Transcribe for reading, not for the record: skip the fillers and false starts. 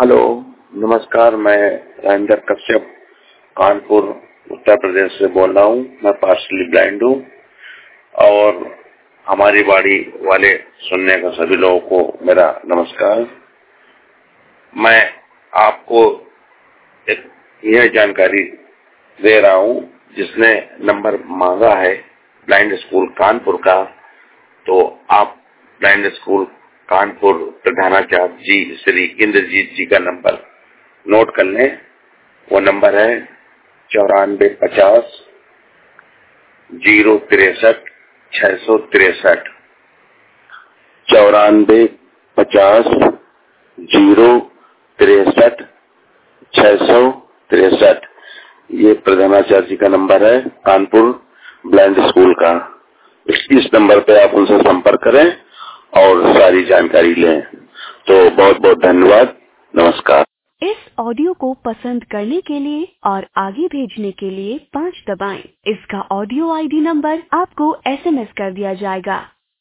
Hello, नमस्कार। मैं राजेंद्र कश्यप कानपुर उत्तर प्रदेश से बोल रहा हूँ। मैं पार्शली ब्लाइंड हूँ और हमारी बाड़ी वाले सुनने का सभी लोगों को मेरा नमस्कार। मैं आपको एक यह जानकारी दे रहा हूँ जिसने नंबर मांगा है ब्लाइंड स्कूल कानपुर का, तो आप ब्लाइंड स्कूल कानपुर प्रधानाचार्य जी श्री इंद्रजीत जी का नंबर नोट कर लें। वो नंबर है 9450 063 663। 9450 063 663। ये प्रधानाचार्य जी का नंबर है कानपुर ब्लाइंड स्कूल का। इस नंबर पे आप उनसे संपर्क करें और सारी जानकारी लें। तो बहुत बहुत धन्यवाद, नमस्कार। इस ऑडियो को पसंद करने के लिए और आगे भेजने के लिए 5 दबाएं। इसका ऑडियो आईडी नंबर आपको SMS कर दिया जाएगा।